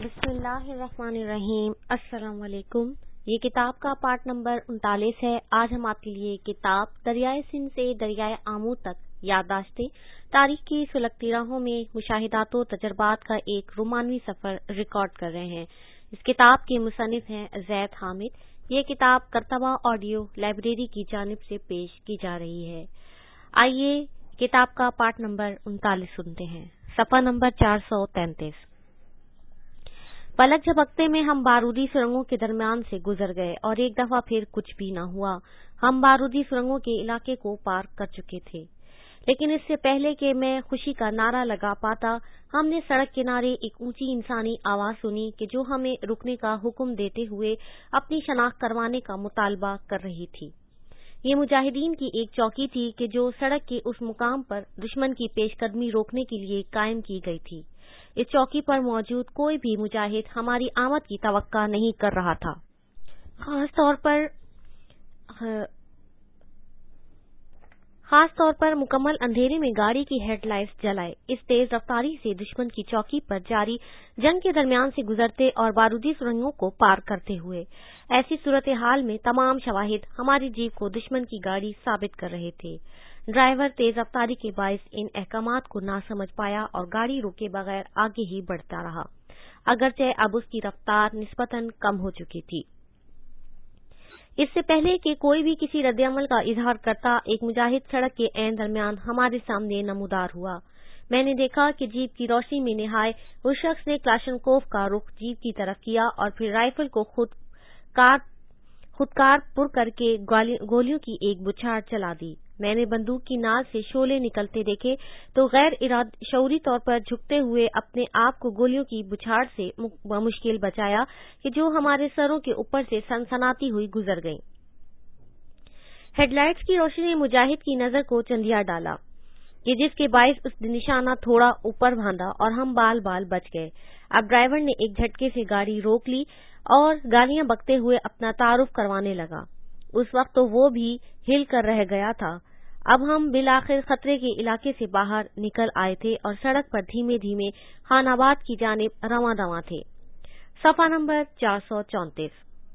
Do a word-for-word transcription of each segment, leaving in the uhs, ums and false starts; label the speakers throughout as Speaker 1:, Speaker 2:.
Speaker 1: بسم اللہ الرحمن الرحیم۔ السلام علیکم۔ یہ کتاب کا پارٹ نمبر انتالیس ہے۔ آج ہم آپ کے لیے کتاب دریائے سندھ سے دریائے آمو تک یادداشتیں، تاریخ کی سلگتی راہوں میں مشاہدات و تجربات کا ایک رومانوی سفر ریکارڈ کر رہے ہیں۔ اس کتاب کے مصنف ہیں زید حامد۔ یہ کتاب کرتبہ آڈیو لائبریری کی جانب سے پیش کی جا رہی ہے۔ آئیے کتاب کا پارٹ نمبر انتالیس سنتے ہیں۔ صفحہ نمبر چار سو تینتیس۔ پلک جھپکتے میں ہم بارودی سرنگوں کے درمیان سے گزر گئے اور ایک دفعہ پھر کچھ بھی نہ ہوا۔ ہم بارودی سرنگوں کے علاقے کو پار کر چکے تھے، لیکن اس سے پہلے کہ میں خوشی کا نعرہ لگا پاتا، ہم نے سڑک کنارے ایک اونچی انسانی آواز سنی کہ جو ہمیں رکنے کا حکم دیتے ہوئے اپنی شناخت کروانے کا مطالبہ کر رہی تھی۔ یہ مجاہدین کی ایک چوکی تھی کہ جو سڑک کے اس مقام پر دشمن کی پیش قدمی روکنے کے لیے قائم کی گئی تھی۔ اس چوکی پر موجود کوئی بھی مجاہد ہماری آمد کی توقع نہیں کر رہا تھا، خاص طور پر خاص طور پر مکمل اندھیرے میں گاڑی کی ہیڈ لائٹس جلائے اس تیز رفتاری سے دشمن کی چوکی پر جاری جنگ کے درمیان سے گزرتے اور بارودی سرنگوں کو پار کرتے ہوئے۔ ایسی صورتحال میں تمام شواہد ہماری جیپ کو دشمن کی گاڑی ثابت کر رہے تھے۔ ڈرائیور تیز رفتاری کے باعث ان احکامات کو نہ سمجھ پایا اور گاڑی روکے بغیر آگے ہی بڑھتا رہا، اگرچہ اب اس کی رفتار نسبتاً کم ہو چکی تھی۔ اس سے پہلے کہ کوئی بھی کسی رد عمل کا اظہار کرتا، ایک مجاہد سڑک کے عین درمیان ہمارے سامنے نمودار ہوا۔ میں نے دیکھا کہ جیپ کی روشنی میں نہائے اس شخص نے کلاشنکوف کا رخ جیپ کی طرف کیا اور پھر رائفل کو خود کار خودکار پر کر کے گولیوں کی ایک بچھاڑ چلا دی۔ میں نے بندوق کی نال سے شعلے نکلتے دیکھے تو غیر شعوری طور پر جھکتے ہوئے اپنے آپ کو گولیوں کی بچھاڑ سے بمشکل بچایا کہ جو ہمارے سروں کے اوپر سے سنسناتی ہوئی گزر گئیں۔ ہیڈ لائٹس کی روشنی نے مجاہد کی نظر کو چندیا ڈالا کہ جس کے باعث اس نے نشانہ تھوڑا اوپر باندھا اور ہم بال بال بچ گئے۔ اب ڈرائیور نے ایک جھٹکے سے گاڑی روک لی اور گالیاں بکتے ہوئے اپنا تعارف کروانے لگا۔ اس وقت تو وہ بھی ہل کر رہ گیا تھا۔ اب ہم بالآخر خطرے کے علاقے سے باہر نکل آئے تھے اور سڑک پر دھیمے دھیمے خان آباد کی جانب رواں رواں تھے۔ صفحہ نمبر چار سو چونتیس۔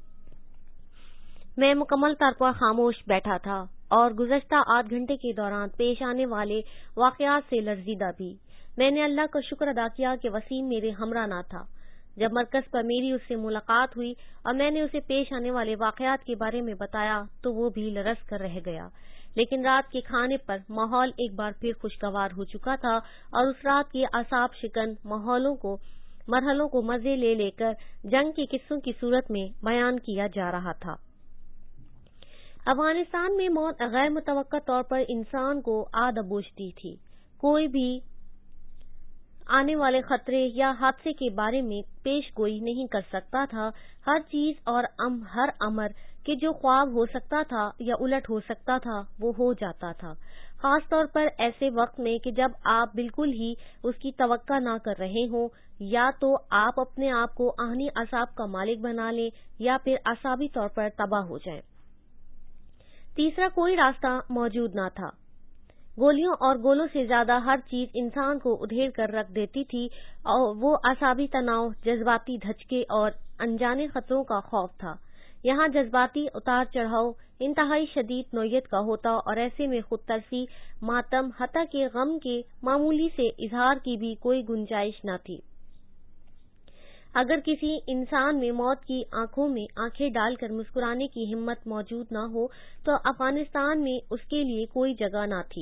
Speaker 1: میں مکمل طور پر خاموش بیٹھا تھا اور گزشتہ آدھ گھنٹے کے دوران پیش آنے والے واقعات سے لرزیدہ بھی۔ میں نے اللہ کا شکر ادا کیا کہ وسیم میرے ہمراہ نہ تھا۔ جب مرکز پر میری اس سے ملاقات ہوئی اور میں نے اسے پیش آنے والے واقعات کے بارے میں بتایا تو وہ بھی لرز کر رہ گیا، لیکن رات کے کھانے پر ماحول ایک بار پھر خوشگوار ہو چکا تھا اور اس رات کے اعصاب شکن ماحولوں کو مرحلوں کو مزے لے لے کر جنگ کے قصوں کی صورت میں بیان کیا جا رہا تھا۔ افغانستان میں موت غیر متوقع طور پر انسان کو آ دبوچتی تھی۔ کوئی بھی آنے والے خطرے یا حادثے کے بارے میں پیش گوئی نہیں کر سکتا تھا۔ ہر چیز اور ام ہر امر کہ جو خواب ہو سکتا تھا یا الٹ ہو سکتا تھا وہ ہو جاتا تھا، خاص طور پر ایسے وقت میں کہ جب آپ بالکل ہی اس کی توقع نہ کر رہے ہوں، یا تو آپ اپنے آپ کو آہنی اعصاب کا مالک بنا لیں یا پھر اعصابی طور پر تباہ ہو جائیں۔ تیسرا کوئی راستہ موجود نہ تھا۔ گولیوں اور گولوں سے زیادہ ہر چیز انسان کو ادھیڑ کر رکھ دیتی تھی اور وہ اعصابی تناؤ، جذباتی دھچکے اور انجانے خطروں کا خوف تھا۔ یہاں جذباتی اتار چڑھاؤ انتہائی شدید نوعیت کا ہوتا اور ایسے میں خود ترسی، ماتم، حتیٰ کہ غم کے معمولی سے اظہار کی بھی کوئی گنجائش نہ تھی۔ اگر کسی انسان میں موت کی آنکھوں میں آنکھیں ڈال کر مسکرانے کی ہمت موجود نہ ہو تو افغانستان میں اس کے لیے کوئی جگہ نہ تھی۔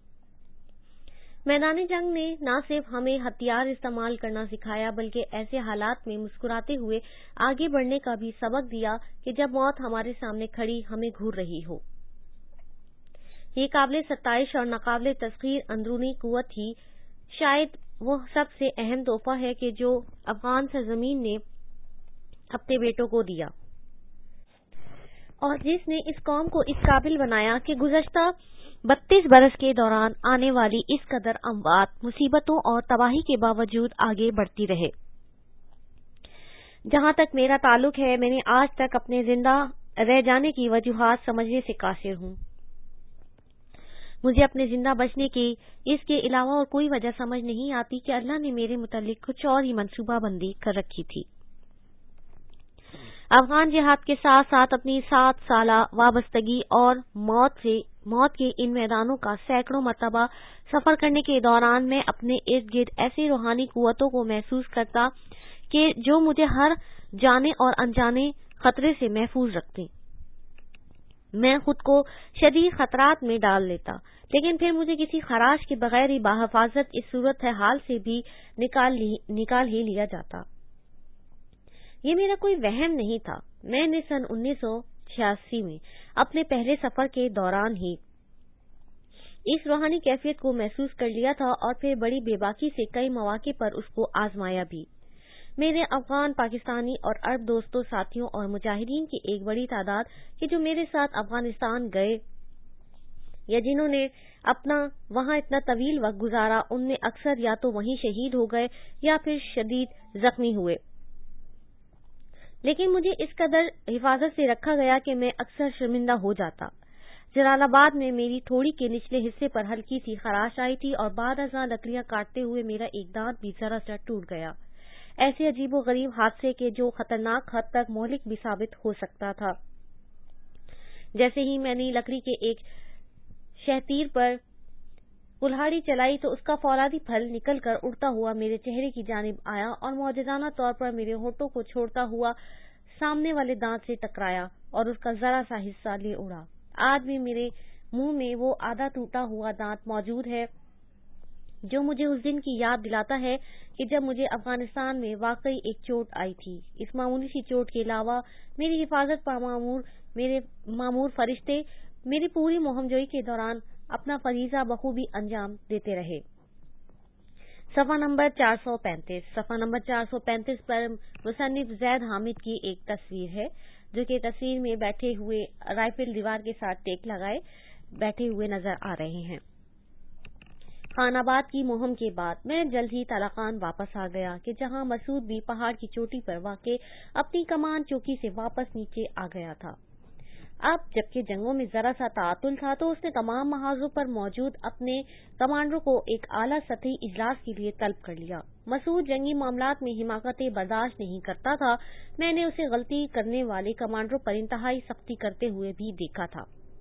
Speaker 1: میدان جنگ نے نہ صرف ہمیں ہتھیار استعمال کرنا سکھایا بلکہ ایسے حالات میں مسکراتے ہوئے آگے بڑھنے کا بھی سبق دیا کہ جب موت ہمارے سامنے کھڑی ہمیں گھور رہی ہو۔ یہ قابل ستائش اور ناقابل تسخیر اندرونی قوت ہی شاید وہ سب سے اہم تحفہ ہے کہ جو افغان سرزمین نے اپنے بیٹوں کو دیا اور جس نے اس قوم کو اس قابل بنایا کہ گزشتہ بتیس برس کے دوران آنے والی اس قدر اموات، مصیبتوں اور تباہی کے باوجود آگے بڑھتی رہے۔ جہاں تک میرا تعلق ہے، میں نے آج تک اپنے زندہ رہ جانے کی وجوہات سمجھنے سے قاصر ہوں۔ مجھے اپنے زندہ بچنے کی اس کے علاوہ اور کوئی وجہ سمجھ نہیں آتی کہ اللہ نے میرے متعلق کچھ اور ہی منصوبہ بندی کر رکھی تھی۔ افغان جہاد کے ساتھ ساتھ اپنی سات سالہ وابستگی اور موت سے موت کے ان میدانوں کا سینکڑوں مرتبہ سفر کرنے کے دوران میں اپنے ارد گرد ایسی روحانی قوتوں کو محسوس کرتا کہ جو مجھے ہر جانے اور انجانے خطرے سے محفوظ رکھتے۔ میں خود کو شدید خطرات میں ڈال لیتا، لیکن پھر مجھے کسی خراش کے بغیر ہی بحفاظت اس صورت حال سے بھی نکال نکال ہی لیا جاتا۔ یہ میرا کوئی وہم نہیں تھا۔ میں نے سن انیس سو چھیاسی میں اپنے پہلے سفر کے دوران ہی اس روحانی کیفیت کو محسوس کر لیا تھا اور پھر بڑی بے باکی سے کئی مواقع پر اس کو آزمایا بھی۔ میرے افغان، پاکستانی اور عرب دوستوں، ساتھیوں اور مجاہدین کی ایک بڑی تعداد کہ جو میرے ساتھ افغانستان گئے یا جنہوں نے اپنا وہاں اتنا طویل وقت گزارا، ان میں اکثر یا تو وہیں شہید ہو گئے یا پھر شدید زخمی ہوئے، لیکن مجھے اس قدر حفاظت سے رکھا گیا کہ میں اکثر شرمندہ ہو جاتا۔ جلال آباد میں میری تھوڑی کے نچلے حصے پر ہلکی سی خراش آئی تھی اور بعد ازاں لکڑیاں کاٹتے ہوئے میرا ایک دانت بھی ذرا سا ٹوٹ گیا۔ ایسے عجیب و غریب حادثے کے جو خطرناک حد تک مہلک بھی ثابت ہو سکتا تھا۔ جیسے ہی میں نے لکڑی کے ایک شہتیر پر کلہاڑی چلائی تو اس کا فولادی پھل نکل کر اڑتا ہوا میرے چہرے کی جانب آیا اور معجزانہ طور پر میرے ہونٹوں کو چھوڑتا ہوا سامنے والے دانت سے ٹکرایا اور اس کا ذرا سا حصہ لے اڑا۔ آج بھی میرے منہ میں وہ آدھا ٹوٹا ہوا دانت موجود ہے جو مجھے اس دن کی یاد دلاتا ہے کہ جب مجھے افغانستان میں واقعی ایک چوٹ آئی تھی۔ اس معمولی سی چوٹ کے علاوہ میری حفاظت پر معمور میرے معمور فرشتے میری پوری مہم جوئی کے دوران اپنا فریضہ بخوبی انجام دیتے رہے۔ صفحہ نمبر چار سو پینتیس صفحہ نمبر چار سو پینتیس پر مصنف زید حامد کی ایک تصویر ہے، جو کہ تصویر میں بیٹھے ہوئے رائفل دیوار کے ساتھ ٹیک لگائے بیٹھے ہوئے نظر آ رہے ہیں۔ خان آباد کی مہم کے بعد میں جلد ہی تالاقان واپس آ گیا کہ جہاں مسعود بھی پہاڑ کی چوٹی پر واقع اپنی کمان چوکی سے واپس نیچے آ گیا تھا۔ اب جبکہ جنگوں میں ذرا سا تعطل تھا تو اس نے تمام محاذوں پر موجود اپنے کمانڈروں کو ایک اعلیٰ سطحی اجلاس کے لیے طلب کر لیا۔ مسعود جنگی معاملات میں حماقتیں برداشت نہیں کرتا تھا۔ میں نے اسے غلطی کرنے والے کمانڈروں پر انتہائی سختی کرتے ہوئے بھی دیکھا تھا۔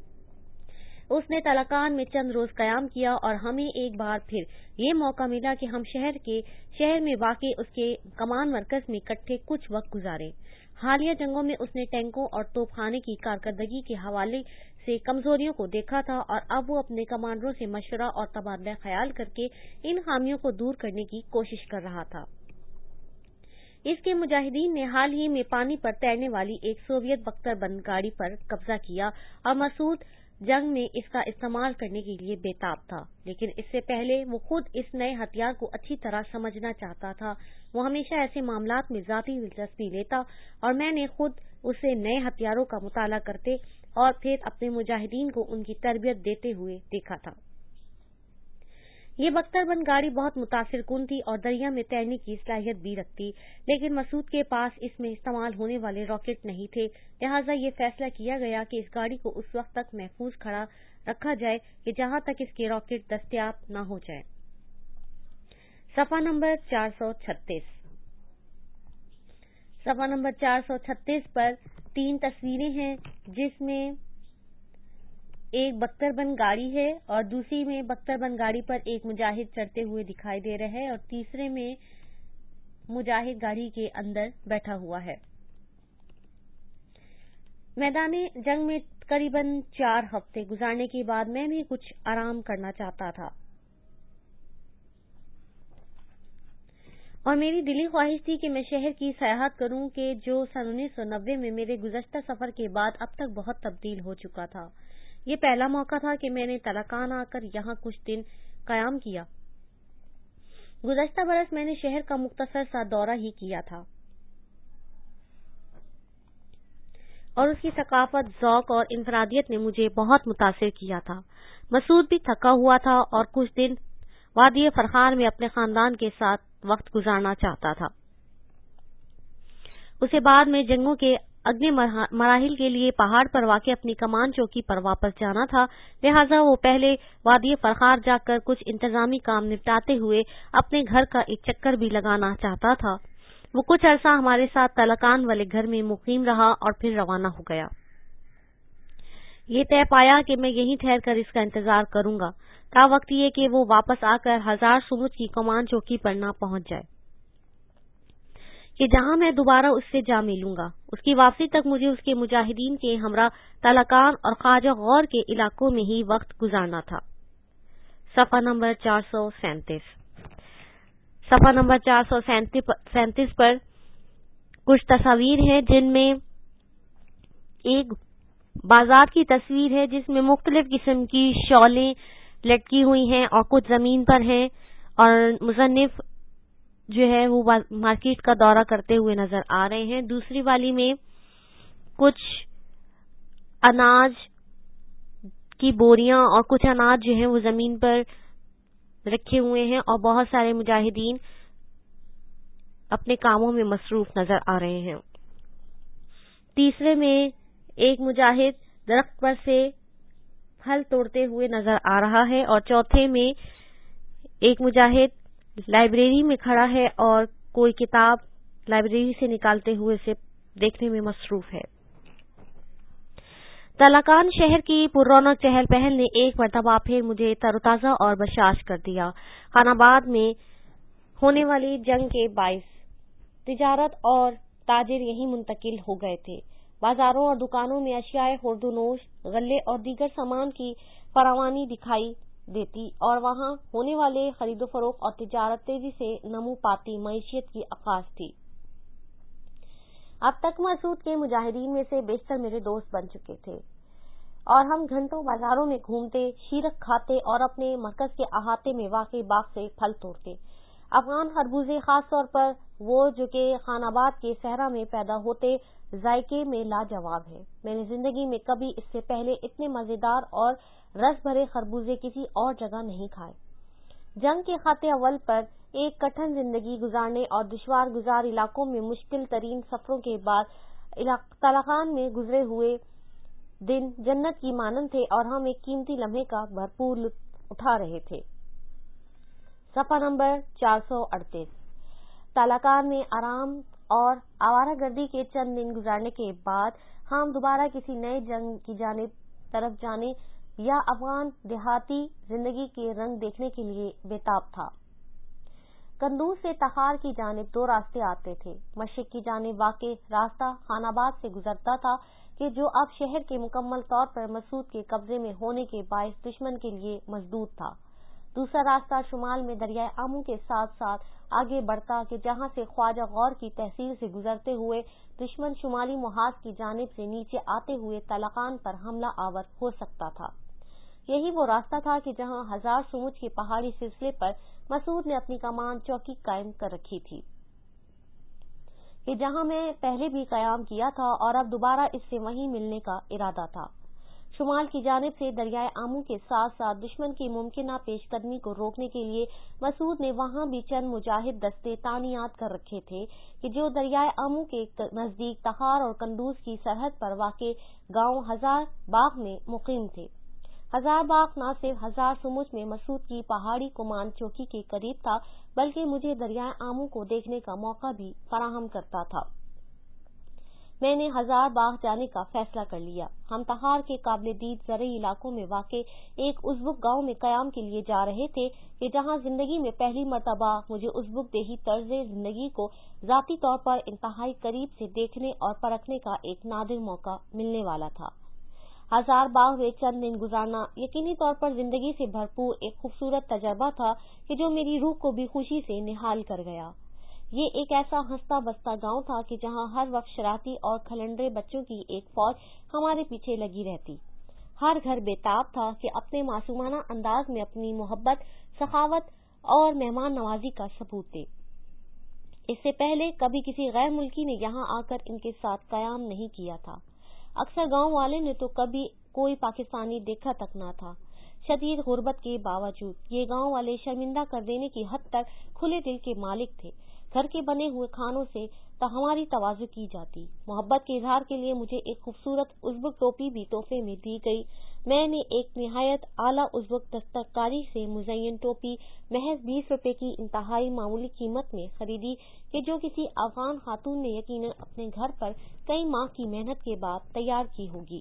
Speaker 1: اس نے تالاقان میں چند روز قیام کیا اور ہمیں ایک بار پھر یہ موقع ملا کہ ہم شہر کے شہر میں واقع اس کے کمان مرکز میں اکٹھے کچھ وقت گزارے۔ حالیہ جنگوں میں اس نے ٹینکوں اور توپ خانے کی کارکردگی کے حوالے سے کمزوریوں کو دیکھا تھا اور اب وہ اپنے کمانڈروں سے مشورہ اور تبادلہ خیال کر کے ان خامیوں کو دور کرنے کی کوشش کر رہا تھا۔ اس کے مجاہدین نے حال ہی میں پانی پر تیرنے والی ایک سوویت بختر بند گاڑی پر قبضہ کیا اور مسعود جنگ میں اس کا استعمال کرنے کے لیے بے تاب تھا، لیکن اس سے پہلے وہ خود اس نئے ہتھیار کو اچھی طرح سمجھنا چاہتا تھا۔ وہ ہمیشہ ایسے معاملات میں ذاتی دلچسپی لیتا اور میں نے خود اسے نئے ہتھیاروں کا مطالعہ کرتے اور پھر اپنے مجاہدین کو ان کی تربیت دیتے ہوئے دیکھا تھا۔ یہ بختر بند گاڑی بہت متاثر کن تھی اور دریا میں تیرنے کی صلاحیت بھی رکھتی، لیکن مسعود کے پاس اس میں استعمال ہونے والے راکٹ نہیں تھے، لہٰذا یہ فیصلہ کیا گیا کہ اس گاڑی کو اس وقت تک محفوظ کھڑا رکھا جائے کہ جہاں تک اس کے راکٹ دستیاب نہ ہو جائیں۔ صفحہ نمبر چار سو چھتیس صفحہ نمبر چار سو چھتیس پر تین تصویریں ہیں، جس میں ایک بختر بند گاڑی ہے اور دوسری میں بختر بند گاڑی پر ایک مجاہد چڑھتے ہوئے دکھائی دے رہا ہے اور تیسرے میں مجاہد گاڑی کے اندر بیٹھا ہوا ہے۔ میدان جنگ میں قریباً چار ہفتے گزارنے کے بعد میں بھی کچھ آرام کرنا چاہتا تھا اور میری دلی خواہش تھی کہ میں شہر کی سیاحت کروں کہ جو سن انیس سو نوے میں میرے گزشتہ سفر کے بعد اب تک بہت تبدیل ہو چکا تھا۔ یہ پہلا موقع تھا کہ میں نے تالاقان آ کر یہاں کچھ دن قیام کیا۔ گزشتہ برس میں نے شہر کا مختصر سا دورہ ہی کیا تھا اور اس کی ثقافت، ذوق اور انفرادیت نے مجھے بہت متاثر کیا تھا۔ مسعود بھی تھکا ہوا تھا اور کچھ دن وادی فرخار میں اپنے خاندان کے ساتھ وقت گزارنا چاہتا تھا۔ اسے بعد میں جنگوں کے اگلے مراحل کے لیے پہاڑ پر واقع اپنی کمان چوکی پر واپس جانا تھا، لہٰذا وہ پہلے وادی فرخار جا کر کچھ انتظامی کام نپٹاتے ہوئے اپنے گھر کا ایک چکر بھی لگانا چاہتا تھا۔ وہ کچھ عرصہ ہمارے ساتھ تلکان والے گھر میں مقیم رہا اور پھر روانہ ہو گیا۔ یہ طے پایا کہ میں یہیں ٹھہر کر اس کا انتظار کروں گا تا وقت یہ کہ وہ واپس آ کر ہزار سمجھ کی کمان چوکی پر نہ پہنچ جائے، کہ جہاں میں دوبارہ اس سے جا ملوں گا۔ اس کی واپسی تک مجھے اس کے مجاہدین کے ہمراہ تلکان اور خواجہ غور کے علاقوں میں ہی وقت گزارنا تھا۔ صفحہ نمبر چار سو سینتیس صفحہ نمبر چار سو سینتیس پر کچھ تصاویر ہیں، جن میں ایک بازار کی تصویر ہے جس میں مختلف قسم کی شالیں لٹکی ہوئی ہیں اور کچھ زمین پر ہیں، اور مصنف جو ہے وہ مارکیٹ کا دورہ کرتے ہوئے نظر آ رہے ہیں۔ دوسری والی میں کچھ اناج کی بوریاں اور کچھ اناج جو ہیں وہ زمین پر رکھے ہوئے ہیں اور بہت سارے مجاہدین اپنے کاموں میں مصروف نظر آ رہے ہیں۔ تیسرے میں ایک مجاہد درخت پر سے پھل توڑتے ہوئے نظر آ رہا ہے، اور چوتھے میں ایک مجاہد لائبریری میں کھڑا ہے اور کوئی کتاب لائبریری سے نکالتے ہوئے اسے دیکھنے میں مصروف ہے۔ تلکان شہر کی پر رونق چہل پہل نے ایک مرتبہ پھر مجھے تر و تازہ اور بشاش کر دیا۔ خان آباد میں ہونے والی جنگ کے باعث تجارت اور تاجر یہیں منتقل ہو گئے تھے۔ بازاروں اور دکانوں میں اشیاء خورد و نوش، غلے اور دیگر سامان کی فراوانی دکھائی دیتی، اور وہاں ہونے والے خرید و فروخت اور تجارت تیزی سے نمو پاتی معیشت کی عکاس تھی۔ اب تک مسعود کے مجاہدین میں سے بیشتر میرے دوست بن چکے تھے، اور ہم گھنٹوں بازاروں میں گھومتے، شیرک کھاتے اور اپنے مرکز کے احاطے میں واقع باغ سے پھل توڑتے۔ افغان خربوزے، خاص طور پر وہ جو کہ خان آباد کے صحرا میں پیدا ہوتے، ذائقے میں لاجواب ہے۔ میں نے زندگی میں کبھی اس سے پہلے اتنے مزیدار اور رس بھرے خربوزے کسی اور جگہ نہیں کھائے۔ جنگ کے خط اول پر ایک کٹھن زندگی گزارنے اور دشوار گزار علاقوں میں مشکل ترین سفروں کے بعد تلکان میں گزرے ہوئے دن جنت کی مانند تھے، اور ہم ایک قیمتی لمحے کا بھرپور لطف اٹھا رہے تھے۔ صفحہ نمبر چار سو اڑتیس تلکان میں آرام اور آوارہ گردی کے چند دن گزارنے کے بعد ہم دوبارہ کسی نئے جنگ کی جانب طرف جانے یا افغان دیہاتی زندگی کے رنگ دیکھنے کے لیے بےتاب تھا۔ قندوز سے تخار کی جانب دو راستے آتے تھے۔ مشرق کی جانب واقع راستہ خان آباد سے گزرتا تھا، کہ جو اب شہر کے مکمل طور پر مسعود کے قبضے میں ہونے کے باعث دشمن کے لیے مسدود تھا۔ دوسرا راستہ شمال میں دریائے آمو کے ساتھ ساتھ آگے بڑھتا، کہ جہاں سے خواجہ غور کی تحصیل سے گزرتے ہوئے دشمن شمالی محاذ کی جانب سے نیچے آتے ہوئے تلکان پر حملہ آور ہو سکتا تھا۔ یہی وہ راستہ تھا کہ جہاں ہزار سمجھ کے پہاڑی سلسلے پر مسعود نے اپنی کمان چوکی قائم کر رکھی تھی، کہ جہاں میں پہلے بھی قیام کیا تھا اور اب دوبارہ اس سے وہیں ملنے کا ارادہ تھا۔ شمال کی جانب سے دریائے آمو کے ساتھ ساتھ دشمن کی ممکنہ پیش قدمی کو روکنے کے لیے مسعود نے وہاں بھی چند مجاہد دستے تعینات کر رکھے تھے، کہ جو دریائے آمو کے نزدیک تخار اور قندوز کی سرحد پر واقع گاؤں ہزار باغ میں مقیم تھے۔ ہزار باغ نہ صرف ہزار سمجھ میں مسعود کی پہاڑی کمان چوکی کے قریب تھا، بلکہ مجھے دریائے آمو کو دیکھنے کا موقع بھی فراہم کرتا تھا۔ میں نے ہزار باغ جانے کا فیصلہ کر لیا۔ ہم تخار کے قابل دید زرعی علاقوں میں واقع ایک ازبک گاؤں میں قیام کے لیے جا رہے تھے، کہ جہاں زندگی میں پہلی مرتبہ مجھے ازبک دیہی طرز زندگی کو ذاتی طور پر انتہائی قریب سے دیکھنے اور پرکھنے کا ایک نادر موقع ملنے والا تھا۔ ہزار باغ میں چند دن گزارنا یقینی طور پر زندگی سے بھرپور ایک خوبصورت تجربہ تھا، کہ جو میری روح کو بھی خوشی سے نہال کر گیا۔ یہ ایک ایسا ہنستا بستا گاؤں تھا، کہ جہاں ہر وقت شرارتی اور کھلنڈرے بچوں کی ایک فوج ہمارے پیچھے لگی رہتی۔ ہر گھر بےتاب تھا کہ اپنے معصومانہ انداز میں اپنی محبت، سخاوت اور مہمان نوازی کا ثبوت دے۔ اس سے پہلے کبھی کسی غیر ملکی نے یہاں آ کر ان کے ساتھ قیام نہیں کیا تھا۔ اکثر گاؤں والے نے تو کبھی کوئی پاکستانی دیکھا تک نہ تھا۔ شدید غربت کے باوجود یہ گاؤں والے شرمندہ کر دینے کی حد تک کھلے دل کے مالک تھے۔ گھر کے بنے ہوئے کھانوں سے ہماری تواضع کی جاتی۔ محبت کے اظہار کے لیے مجھے ایک خوبصورت ازبک ٹوپی بھی تحفے میں دی گئی۔ میں نے ایک نہایت اعلیٰ ازبک دستکاری سے مزین ٹوپی محض بیس روپے کی انتہائی معمولی قیمت میں خریدی کہ جو کسی افغان خاتون نے یقیناً اپنے گھر پر کئی ماہ کی محنت کے بعد تیار کی ہوگی۔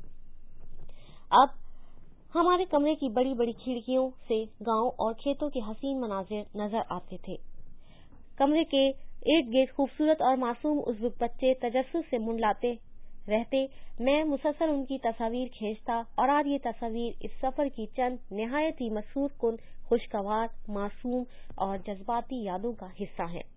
Speaker 1: اب ہمارے کمرے کی بڑی بڑی کھڑکیوں سے گاؤں اور کھیتوں کے حسین مناظر نظر آتے تھے۔ کمرے کے ارد گرد خوبصورت اور معصوم ازبک بچے تجسس سے منڈلاتے رہتے۔ میں مسلسل ان کی تصاویر کھینچتا اور آج یہ تصاویر اس سفر کی چند نہایت ہی مسرور کن، خوشگوار، معصوم اور جذباتی یادوں کا حصہ ہیں۔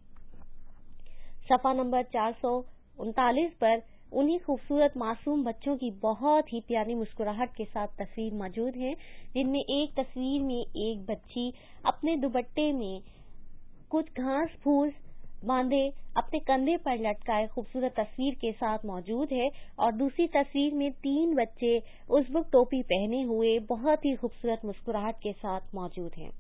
Speaker 1: صفحہ نمبر چار سو انتالیس پر انہی خوبصورت معصوم بچوں کی بہت ہی پیاری مسکراہٹ کے ساتھ تصویر موجود ہے، جن میں ایک تصویر میں ایک بچی اپنے دوپٹے میں کچھ گھاس پھوس باندھے اپنے کندھے پر لٹکائے خوبصورت تصویر کے ساتھ موجود ہے اور دوسری تصویر میں تین بچے ازبک ٹوپی پہنے ہوئے بہت ہی خوبصورت مسکراہٹ کے ساتھ موجود ہیں۔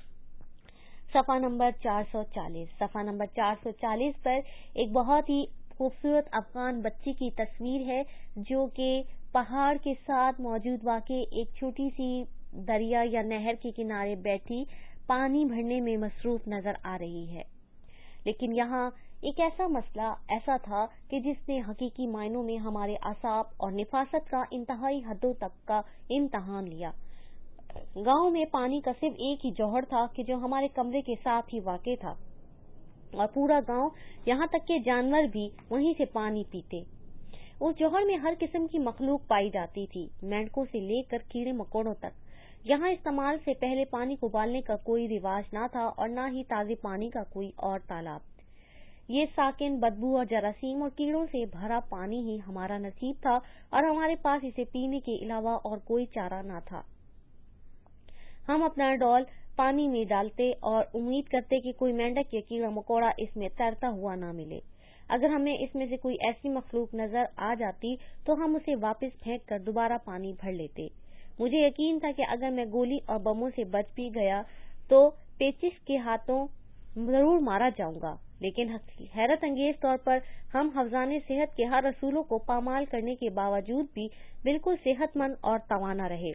Speaker 1: صفحہ نمبر چار سو چالیس صفحہ نمبر چار سو چالیس پر ایک بہت ہی خوبصورت افغان بچی کی تصویر ہے جو کہ پہاڑ کے ساتھ موجود واقع ایک چھوٹی سی دریا یا نہر کے کنارے بیٹھی پانی بھرنے میں مصروف نظر آ رہی ہے۔ لیکن یہاں ایک ایسا مسئلہ ایسا تھا کہ جس نے حقیقی معنوں میں ہمارے اعصاب اور نفاست کا انتہائی حدوں تک کا امتحان لیا۔ گاؤں میں پانی کا صرف ایک ہی جوہر تھا کہ جو ہمارے کمرے کے ساتھ ہی واقع تھا اور پورا گاؤں یہاں تک کہ جانور بھی وہیں سے پانی پیتے۔ اس جوہر میں ہر قسم کی مخلوق پائی جاتی تھی، مینڈکوں سے لے کر کیڑے مکوڑوں تک۔ یہاں استعمال سے پہلے پانی کو ابالنے کا کوئی رواج نہ تھا اور نہ ہی تازے پانی کا کوئی اور تالاب۔ یہ ساکن بدبو اور جراثیم اور کیڑوں سے بھرا پانی ہی ہمارا نصیب تھا اور ہمارے پاس اسے پینے کے علاوہ اور کوئی چارہ نہ تھا۔ ہم اپنا ڈول پانی میں ڈالتے اور امید کرتے کہ کوئی مینڈک یا کیڑا مکوڑا اس میں تیرتا ہوا نہ ملے۔ اگر ہمیں اس میں سے کوئی ایسی مخلوق نظر آ جاتی تو ہم اسے واپس پھینک کر دوبارہ پانی بھر لیتے۔ مجھے یقین تھا کہ اگر میں گولی اور بموں سے بچ بھی گیا تو پیچس کے ہاتھوں ضرور مارا جاؤں گا، لیکن حیرت انگیز طور پر ہم حفظان صحت کے ہر اصولوں کو پامال کرنے کے باوجود بھی بالکل صحت مند اور توانا رہے۔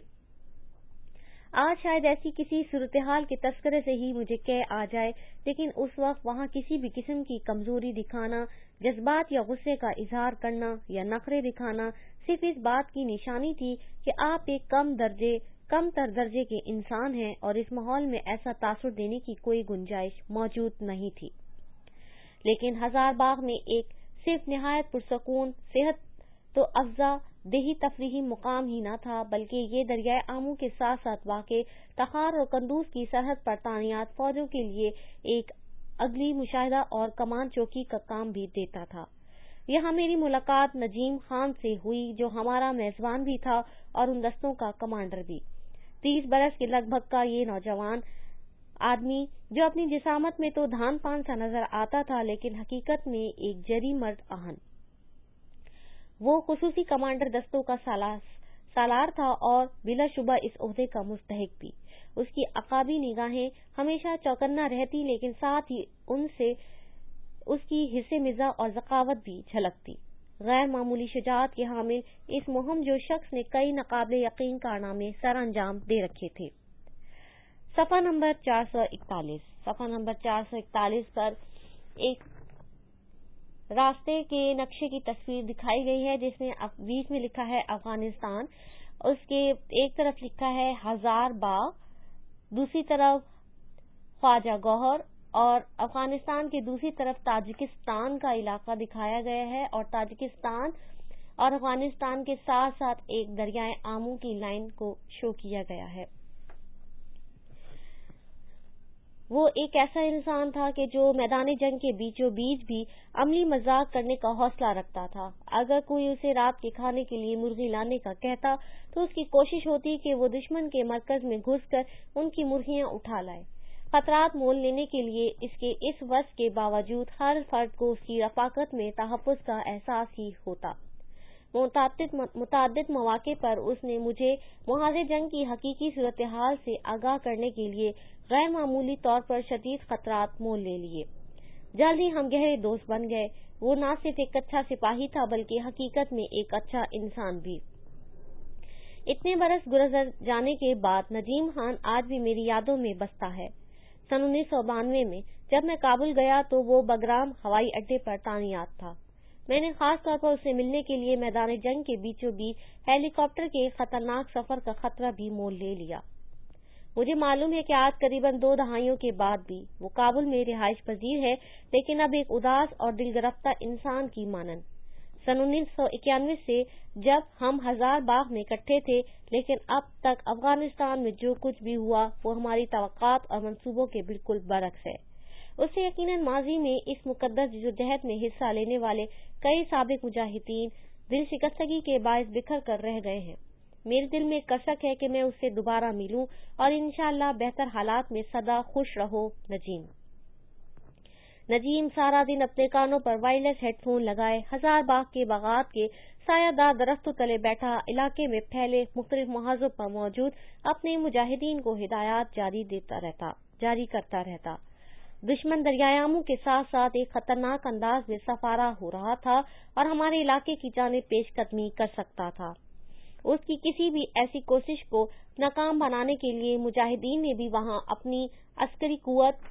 Speaker 1: آج شاید ایسی کسی صورتحال کے تذکرے سے ہی مجھے قے آ جائے، لیکن اس وقت وہاں کسی بھی قسم کی کمزوری دکھانا، جذبات یا غصے کا اظہار کرنا یا نخرے دکھانا صرف اس بات کی نشانی تھی کہ آپ ایک کم درجے کم تر درجے کے انسان ہیں اور اس ماحول میں ایسا تاثر دینے کی کوئی گنجائش موجود نہیں تھی۔ لیکن ہزار باغ میں ایک صرف نہایت پرسکون صحت تو افزا دیہی تفریحی مقام ہی نہ تھا، بلکہ یہ دریائے آمو کے ساتھ ساتھ واقع تخار اور قندوز کی سرحد پر تعینات فوجوں کے لیے ایک اگلی مشاہدہ اور کمان چوکی کا کام بھی دیتا تھا۔ یہاں میری ملاقات نجیم خان سے ہوئی جو ہمارا میزبان بھی تھا اور ان دستوں کا کمانڈر بھی۔ تیس برس کے لگ بھگ کا یہ نوجوان آدمی جو اپنی جسامت میں تو دھان پان سا نظر آتا تھا لیکن حقیقت میں ایک جری مرد آہن، وہ خصوصی کمانڈر دستوں کا سالار تھا اور بلا شبہ اس عہدے کا مستحق بھی۔ اس کی عقابی نگاہیں ہمیشہ چوکنا رہتی لیکن ساتھ ہی ان سے اس کی حصے مزاح اور ذکاوت بھی جھلکتی۔ غیر معمولی شجاعت کے حامل اس مہم جو شخص نے کئی ناقابل یقین کارنامے سر انجام دے رکھے تھے۔ صفحہ نمبر چار سو اکتالیس صفحہ نمبر چار سو اکتالیس پر ایک راستے کے نقشے کی تصویر دکھائی گئی ہے جس میں بیچ میں لکھا ہے افغانستان، اس کے ایک طرف لکھا ہے ہزار باغ، دوسری طرف خواجہ گوہر اور افغانستان کی دوسری طرف تاجکستان کا علاقہ دکھایا گیا ہے اور تاجکستان اور افغانستان کے ساتھ ساتھ ایک دریائے آمو کی لائن کو شو کیا گیا ہے۔ وہ ایک ایسا انسان تھا کہ جو میدان جنگ کے بیچوں بیچ بھی عملی مذاق کرنے کا حوصلہ رکھتا تھا۔ اگر کوئی اسے رات کے کھانے کے لیے مرغی لانے کا کہتا تو اس کی کوشش ہوتی کہ وہ دشمن کے مرکز میں گھس کر ان کی مرغیاں اٹھا لائے۔ خطرات مول لینے کے لیے اس کے اس وصف کے باوجود ہر فرد کو اس کی رفاقت میں تحفظ کا احساس ہی ہوتا۔ متعدد متعدد مواقع پر اس نے مجھے محاذ جنگ کی حقیقی صورتحال سے آگاہ کرنے کے لیے غیر معمولی طور پر شدید خطرات مول لے لیے۔ جلد ہی ہم گہرے دوست بن گئے۔ وہ نہ صرف ایک اچھا سپاہی تھا بلکہ حقیقت میں ایک اچھا انسان بھی۔ اتنے برس گزر جانے کے بعد نجیم خان آج بھی میری یادوں میں بستا ہے۔ سن انیس سو بانوے میں جب میں کابل گیا تو وہ بگرام ہوائی اڈے پر تعینات تھا۔ میں نے خاص طور پر اسے ملنے کے لیے میدان جنگ کے بیچوں بیچ ہیلی کاپٹر کے خطرناک سفر کا خطرہ بھی مول لے لیا۔ مجھے معلوم ہے کہ آج قریباً دو دہائیوں کے بعد بھی وہ کابل میں رہائش پذیر ہے، لیکن اب ایک اداس اور دل گرفتہ انسان کی مانند۔ سن انیس سو اکیانوے سے جب ہم ہزار باغ میں اکٹھے تھے، لیکن اب تک افغانستان میں جو کچھ بھی ہوا وہ ہماری توقعات اور منصوبوں کے بالکل برعکس ہے۔ اس سے یقیناً ماضی میں اس مقدس جدوجہد میں حصہ لینے والے کئی سابق مجاہدین دل شکستگی کے باعث بکھر کر رہ گئے ہیں۔ میرے دل میں کشک ہے کہ میں اس سے دوبارہ ملوں اور انشاءاللہ بہتر حالات میں سدا خوش رہو نجیم۔ نجیم سارا دن اپنے کانوں پر وائرلیس ہیڈ فون لگائے ہزار باغ کے باغات کے سایہ دار درختوں تلے بیٹھا علاقے میں پھیلے مختلف محاذوں پر موجود اپنے مجاہدین کو ہدایات جاری دیتا رہتا جاری کرتا رہتا۔ دشمن دریائے آمو کے ساتھ ساتھ ایک خطرناک انداز میں سفارہ ہو رہا تھا اور ہمارے علاقے کی جانب پیش قدمی کر سکتا تھا۔ اس کی کسی بھی ایسی کوشش کو ناکام بنانے کے لیے مجاہدین نے بھی وہاں اپنی عسکری قوت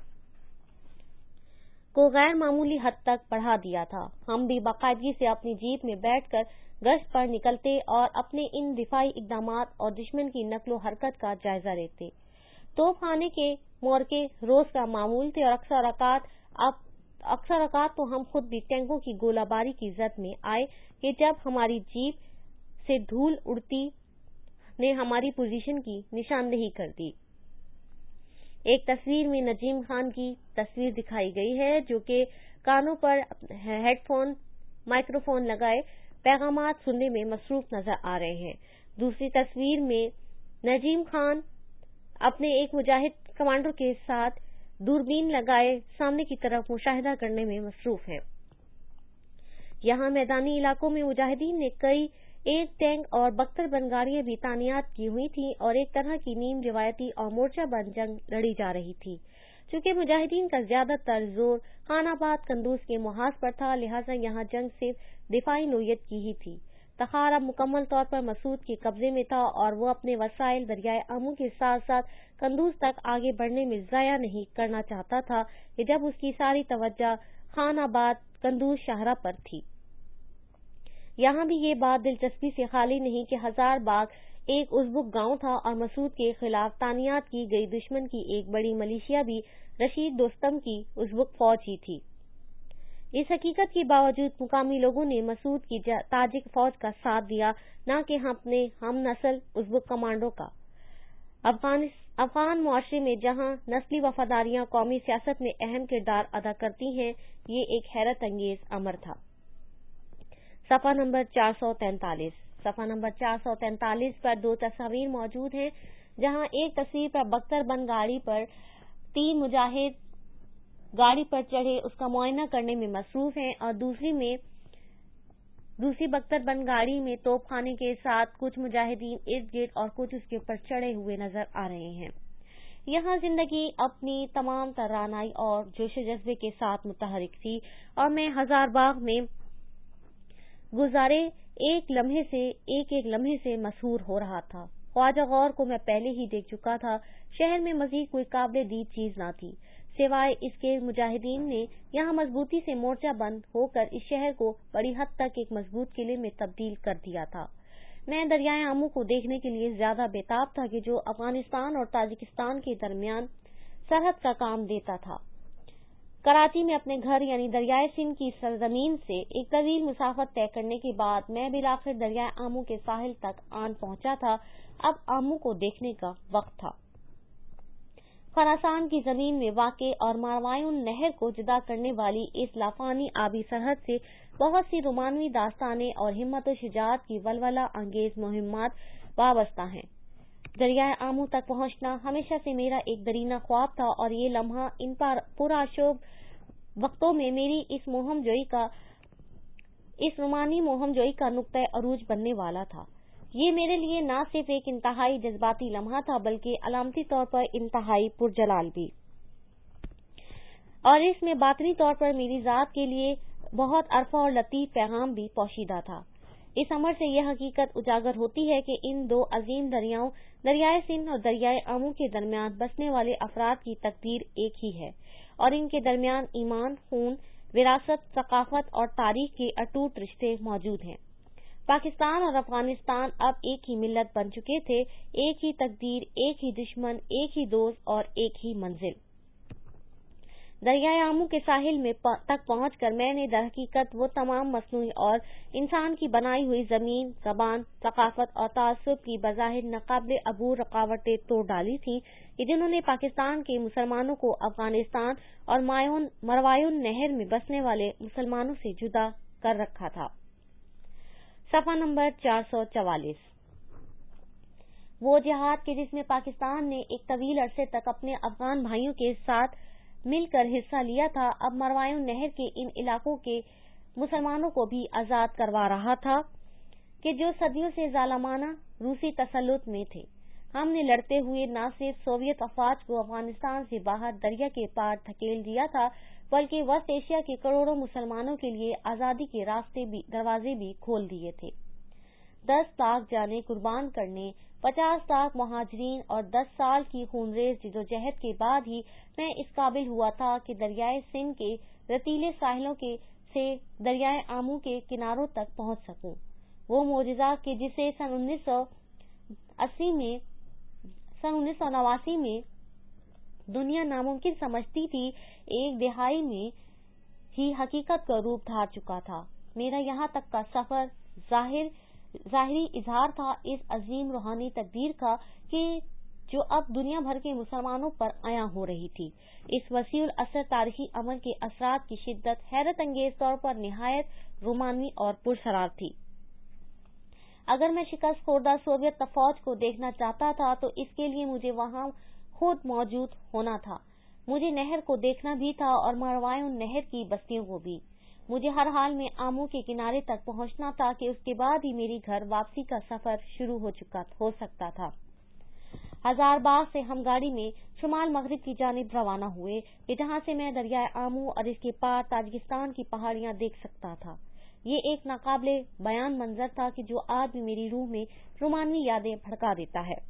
Speaker 1: کو غیر معمولی حد تک بڑھا دیا تھا۔ ہم بھی باقاعدگی سے اپنی جیپ میں بیٹھ کر گشت پر نکلتے اور اپنے ان دفاعی اقدامات اور دشمن کی نقل و حرکت کا جائزہ لیتے۔ توپ خانے کے مورکے روز کا معمول تھے اور اکثر اوقات اب اکثر اوقات تو ہم خود بھی ٹینکوں کی گولہ باری کی زد میں آئے کہ جب ہماری جیپ سے دھول اڑتی نے ہماری پوزیشن کی نشاندہی کر دی۔ ایک تصویر میں نجیم خان کی تصویر دکھائی گئی ہے جو کہ کانوں پر ہیڈ فون مائکرو فون لگائے پیغامات سننے میں مصروف نظر آ رہے ہیں۔ دوسری تصویر میں نجیم خان اپنے ایک مجاہد کمانڈر کے ساتھ دوربین لگائے سامنے کی طرف مشاہدہ کرنے میں مصروف ہیں۔ یہاں میدانی علاقوں میں مجاہدین نے کئی ایک ٹینک اور بختر بند گاڑیاں بھی تعینات کی ہوئی تھیں اور ایک طرح کی نیم روایتی اور مورچہ بند جنگ لڑی جا رہی تھی۔ چونکہ مجاہدین کا زیادہ تر زور خان آباد قندوز کے محاذ پر تھا، لہٰذا یہاں جنگ صرف دفاعی نوعیت کی ہی تھی۔ تخار اب مکمل طور پر مسعود کے قبضے میں تھا اور وہ اپنے وسائل دریائے آمو کے ساتھ ساتھ قندوز تک آگے بڑھنے میں ضائع نہیں کرنا چاہتا تھا کہ جب اس کی ساری توجہ خان آباد قندوز شاہراہ پر تھی۔ یہاں بھی یہ بات دلچسپی سے خالی نہیں کہ ہزار باغ ایک ازبک گاؤں تھا اور مسعود کے خلاف تعینات کی گئی دشمن کی ایک بڑی ملیشیا بھی رشید دوستم کی ازبک فوج ہی تھی۔ اس حقیقت کے باوجود مقامی لوگوں نے مسعود کی تاجک فوج کا ساتھ دیا، نہ کہ اپنے ہم نسل ازبک کمانڈو کا۔ افغان افغان معاشرے میں جہاں نسلی وفاداریاں قومی سیاست میں اہم کردار ادا کرتی ہیں، یہ ایک حیرت انگیز امر تھا۔ صفحہ نمبر چار سو تینتالیس صفحہ نمبر چار سو تینتالیس پر دو تصاویر موجود ہیں، جہاں ایک تصویر پر بختر بند گاڑی پر تین مجاہد گاڑی پر چڑھے اس کا معائنہ کرنے میں مصروف ہیں اور دوسری میں دوسری بختر بند گاڑی میں توپ خانے کے ساتھ کچھ مجاہدین ارد گرد اور کچھ اس کے اوپر چڑھے ہوئے نظر آ رہے ہیں۔ یہاں زندگی اپنی تمام تر رعنائی اور جوش و جذبے کے ساتھ متحرک تھی اور میں ہزار باغ میں گزارے ایک لمحے سے ایک ایک لمحے سے مسحور ہو رہا تھا۔ خواجہ غور کو میں پہلے ہی دیکھ چکا تھا۔ شہر میں مزید کوئی قابل دید چیز نہ تھی سوائے اس کے مجاہدین نے یہاں مضبوطی سے مورچہ بند ہو کر اس شہر کو بڑی حد تک ایک مضبوط قلعے میں تبدیل کر دیا تھا۔ میں دریائے آمو کو دیکھنے کے لیے زیادہ بےتاب تھا کہ جو افغانستان اور تاجکستان کے درمیان سرحد کا کام دیتا تھا۔ کراچی میں اپنے گھر یعنی دریائے سندھ کی سرزمین سے ایک طویل مسافت طے کرنے کے بعد میں بالآخر دریائے آمو کے ساحل تک آن پہنچا تھا۔ اب آمو کو دیکھنے کا وقت تھا۔ خراسان کی زمین میں واقع اور ماروائن نہر کو جدا کرنے والی اس لافانی آبی سرحد سے بہت سی رومانوی داستانیں اور ہمت و شجاعت کی ولولہ انگیز مہمات وابستہ ہیں۔ دریائے آمو تک پہنچنا ہمیشہ سے میرا ایک درینہ خواب تھا اور یہ لمحہ ان پرآشوب وقتوں میں میری اس مہم جوئی کا اس رومانی مہم جوئی کا نقطۂ عروج بننے والا تھا۔ یہ میرے لیے نہ صرف ایک انتہائی جذباتی لمحہ تھا بلکہ علامتی طور پر انتہائی پرجلال بھی۔ اور اس میں باطنی طور پر میری ذات کے لیے بہت عرفہ اور لطیف پیغام بھی پوشیدہ تھا۔ اس عمل سے یہ حقیقت اجاگر ہوتی ہے کہ ان دو عظیم دریاؤں دریائے سندھ اور دریائے آمو کے درمیان بسنے والے افراد کی تقدیر ایک ہی ہے اور ان کے درمیان ایمان، خون، وراثت، ثقافت اور تاریخ کے اٹوٹ رشتے موجود ہیں۔ پاکستان اور افغانستان اب ایک ہی ملت بن چکے تھے، ایک ہی تقدیر، ایک ہی دشمن، ایک ہی دوست اور ایک ہی منزل۔ دریائے آمو کے ساحل میں تک پہنچ کر میں نے در حقیقت وہ تمام مصنوعی اور انسان کی بنائی ہوئی زمین، زبان، ثقافت اور تعصب کی بظاہر ناقابل عبور رکاوٹیں توڑ ڈالی تھیں کہ جنہوں نے پاکستان کے مسلمانوں کو افغانستان اور مروائون نہر میں بسنے والے مسلمانوں سے جدا کر رکھا تھا۔ صفحہ نمبر چار سو چوالیس۔ وہ جہاد کہ جس میں پاکستان نے ایک طویل عرصے تک اپنے افغان بھائیوں کے ساتھ مل کر حصہ لیا تھا، اب مروائون نہر کے ان علاقوں کے مسلمانوں کو بھی آزاد کروا رہا تھا کہ جو صدیوں سے ظالمانہ روسی تسلط میں تھے۔ ہم نے لڑتے ہوئے نہ صرف سوویت افواج کو افغانستان سے باہر دریا کے پار دھکیل دیا تھا بلکہ وسط ایشیا کے کروڑوں مسلمانوں کے لیے آزادی کے راستے بھی دروازے بھی کھول دیے تھے۔ دس لاکھ جانیں قربان کرنے، پچاس لاکھ مہاجرین اور دس سال کی خونریز جدوجہد کے بعد ہی میں اس قابل ہوا تھا کہ دریائے سندھ کے رتیلے ساحلوں کے سے دریائے آمو کے کناروں تک پہنچ سکوں۔ وہ معجزہ کہ جسے سن انیس سو اسی میں سن انیس سو نواسی میں دنیا ناممکن سمجھتی تھی، ایک دہائی میں ہی حقیقت کا روپ دھار چکا تھا۔ میرا یہاں تک کا سفر ظاہر ظاہری اظہار تھا اس عظیم روحانی تقدیر کا کہ جو اب دنیا بھر کے مسلمانوں پر عیاں ہو رہی تھی۔ اس وسیع الاثر تاریخی عمل کے اثرات کی شدت حیرت انگیز طور پر نہایت رومانوی اور پرسرار تھی۔ اگر میں شکست خوردہ سوویت فوج کو دیکھنا چاہتا تھا تو اس کے لیے مجھے وہاں خود موجود ہونا تھا۔ مجھے نہر کو دیکھنا بھی تھا اور مروائون نہر کی بستیوں کو بھی۔ مجھے ہر حال میں آمو کے کنارے تک پہنچنا تھا کہ اس کے بعد ہی میری گھر واپسی کا سفر شروع ہو چکا ہو سکتا تھا۔ ہزار باغ سے ہم گاڑی میں شمال مغرب کی جانب روانہ ہوئے کہ جہاں سے میں دریائے آمو اور اس کے پار تاجکستان کی پہاڑیاں دیکھ سکتا تھا۔ یہ ایک ناقابل بیان منظر تھا کہ جو آج بھی میری روح میں رومانوی یادیں بھڑکا دیتا ہے۔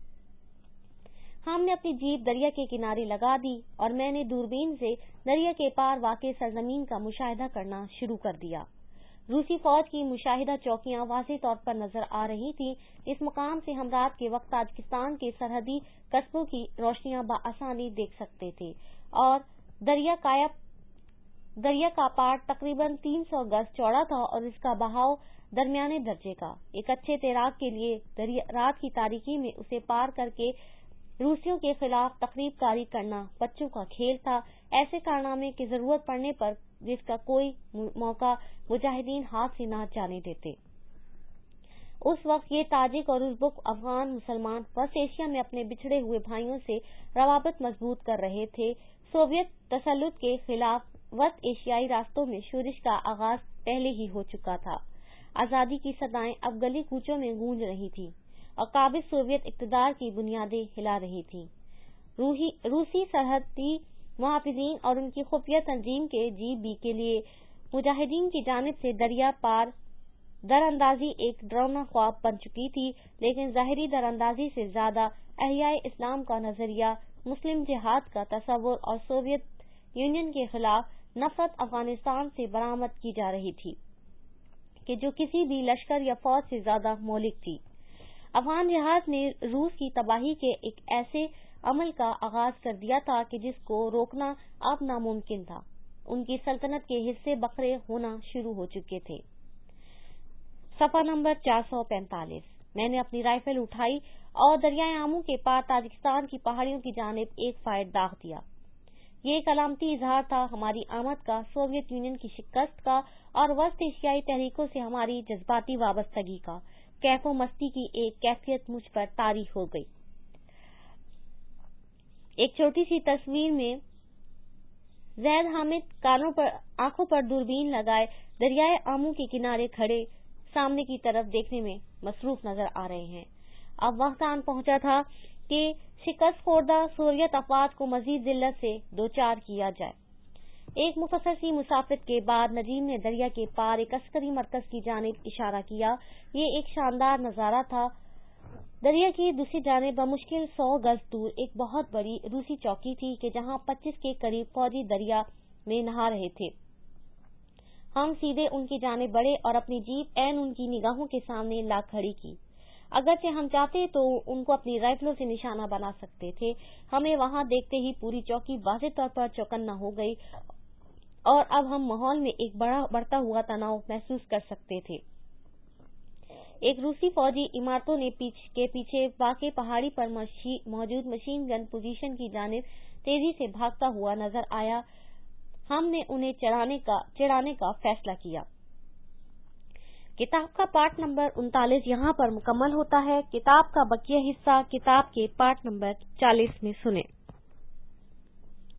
Speaker 1: ہم نے اپنی جیپ دریا کے کنارے لگا دی اور میں نے دوربین سے دریا کے پار واقع سرزمین کا مشاہدہ کرنا شروع کر دیا۔ روسی فوج کی مشاہدہ چوکیاں واضح طور پر نظر آ رہی تھیں۔ اس مقام سے ہم رات کے وقت تاجکستان کے سرحدی قصبوں کی روشنیاں بآسانی دیکھ سکتے تھے اور دریا کا دریا کا پار تقریباً تین سو گز چوڑا تھا اور اس کا بہاؤ درمیانے درجے کا۔ ایک اچھے تیراک کے لیے رات کی تاریکی میں اسے پار کر کے روسیوں کے خلاف تخریب کاری کرنا بچوں کا کھیل تھا، ایسے کارنامے کی ضرورت پڑنے پر جس کا کوئی موقع مجاہدین ہاتھ سے نہ جانے دیتے۔ اس وقت یہ تاجک اور ازبک افغان مسلمان وسط ایشیا میں اپنے بچھڑے ہوئے بھائیوں سے روابط مضبوط کر رہے تھے۔ سوویت تسلط کے خلاف وسط ایشیائی راستوں میں شورش کا آغاز پہلے ہی ہو چکا تھا۔ آزادی کی صدائیں اب گلی کوچوں میں گونج رہی تھیں اور قابض سوویت اقتدار کی بنیادیں ہلا رہی تھیں۔ روسی سرحدی محافظین اور ان کی خفیہ تنظیم کے جی بی کے لیے مجاہدین کی جانب سے دریا پار در اندازی ایک ڈراؤنا خواب بن چکی تھی، لیکن ظاہری در اندازی سے زیادہ احیاء اسلام کا نظریہ، مسلم جہاد کا تصور اور سوویت یونین کے خلاف نفرت افغانستان سے برآمد کی جا رہی تھی کہ جو کسی بھی لشکر یا فوج سے زیادہ مہلک تھی۔ افغان جہاد نے روس کی تباہی کے ایک ایسے عمل کا آغاز کر دیا تھا کہ جس کو روکنا اب ناممکن تھا۔ ان کی سلطنت کے حصے بکھرے ہونا شروع ہو چکے تھے۔ صفحہ نمبر چار سو پینتالیس۔ میں نے اپنی رائفل اٹھائی اور دریائے آمو کے پار تاجکستان کی پہاڑیوں کی جانب ایک فائر داغ دیا۔ یہ ایک علامتی اظہار تھا ہماری آمد کا، سوویت یونین کی شکست کا اور وسط ایشیائی تحریکوں سے ہماری جذباتی وابستگی کا۔ کیف و مستی کی ایک کیفیت مجھ پر طاری ہو گئی۔ ایک چھوٹی سی تصویر میں زید حامد کانوں پر آنکھوں پر دوربین لگائے دریائے آمو کے کنارے کھڑے سامنے کی طرف دیکھنے میں مصروف نظر آ رہے ہیں۔ اب وقت آن پہنچا تھا کہ شکست خوردہ سوویت افواج کو مزید ذلت سے دوچار کیا جائے۔ ایک مختصر سی مسافت کے بعد نجیم نے دریا کے پار ایک عسکری مرکز کی جانب اشارہ کیا۔ یہ ایک شاندار نظارہ تھا۔ دریا کی دوسری جانب بمشکل سو گز دور ایک بہت بڑی روسی چوکی تھی کہ جہاں پچیس کے قریب فوجی دریا میں نہا رہے تھے۔ ہم سیدھے ان کی جانب بڑھے اور اپنی جیپ عین ان کی نگاہوں کے سامنے لا کھڑی کی۔ اگرچہ ہم چاہتے تو ان کو اپنی رائفلوں سے نشانہ بنا سکتے تھے۔ ہمیں وہاں دیکھتے ہی پوری چوکی واضح طور پر چوکنا ہو گئی اور اب ہم ماحول میں ایک بڑا بڑھتا ہوا تناؤ محسوس کر سکتے تھے۔ ایک روسی فوجی عمارتوں نے پیچ کے پیچھے واقع پہاڑی پر موجود مشین گن پوزیشن کی جانب تیزی سے بھاگتا ہوا نظر آیا۔ ہم نے انہیں چڑھانے کا چڑھانے کا فیصلہ کیا۔ کتاب کا پارٹ نمبر انتالیس یہاں پر مکمل ہوتا ہے۔ کتاب کا بقیہ حصہ کتاب کے پارٹ نمبر چالیس میں سنیں۔